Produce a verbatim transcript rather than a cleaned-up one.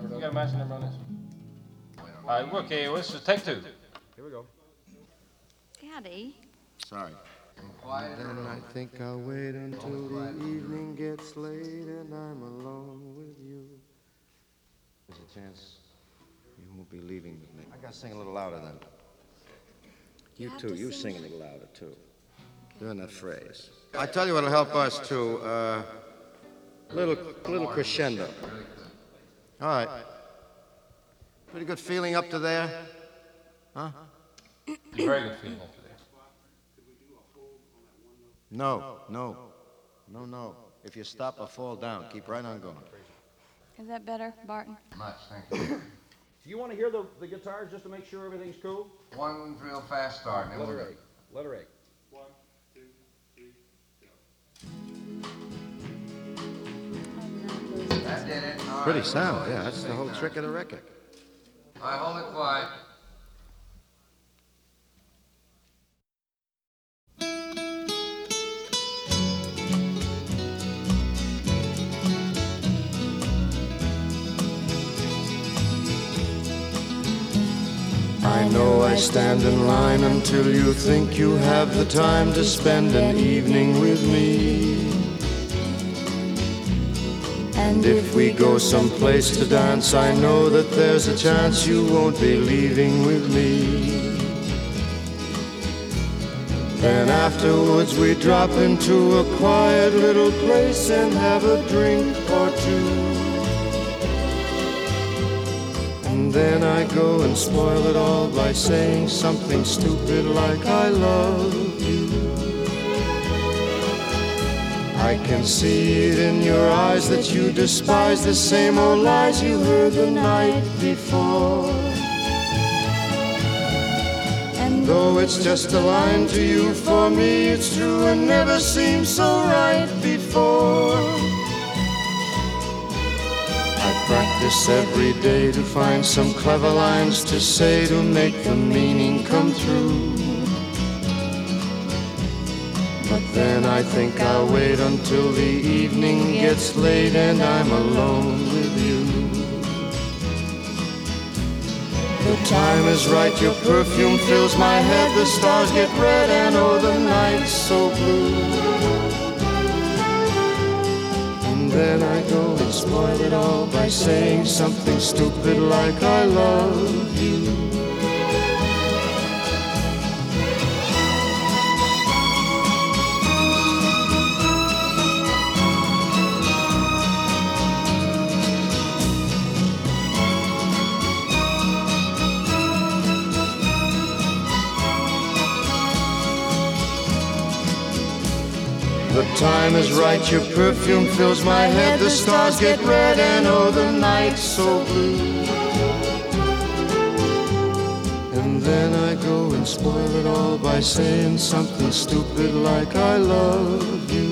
You got a master number on this? All right, okay, let's just take two. Here we go. Daddy. Sorry. Then I think I'll wait until the evening gets late and I'm alone with you. There's a chance you won't be leaving with me. I gotta sing a little louder then. You, You too, have to you sing sing a it. little louder too. Doing that phrase. I tell you what'll help us too. Uh, little, little crescendo. All right. Pretty good feeling up to there, huh? Very good feeling up to there. No, no, no, no. If you stop or fall down, keep right on going. Is that better, Barton? Much, thank you. Do you want to hear the, the guitars just to make sure everything's cool? One real fast start. and then we'll Letter go. A. Letter A. One, two, three, go. That did it. All Pretty right, sound, we'll yeah. go. That's the whole trick of the record. All right, hold it quiet. I know I stand in line until you think you have the time to spend an evening with me. And if we go someplace to dance, I know that there's a chance you won't be leaving with me. Then afterwards we drop into a quiet little place and have a drink or two. And then I go and spoil it all by saying something stupid like I love you. I can see it in your eyes that you despise the same old lies you heard the night before. And though it's just a line to you, for me it's true and never seemed so right before. I practice every day to find some clever lines to say to make the meaning come through. But then I think I'll wait until the evening gets late and I'm alone with you. The time is right, your perfume fills my head, the stars get red and oh the night's so blue. And then I go and spoil it all by saying something stupid like I love you. The time is right, your perfume fills my head, the stars get red and oh the night's so blue. And then I go and spoil it all by saying something stupid like I love you.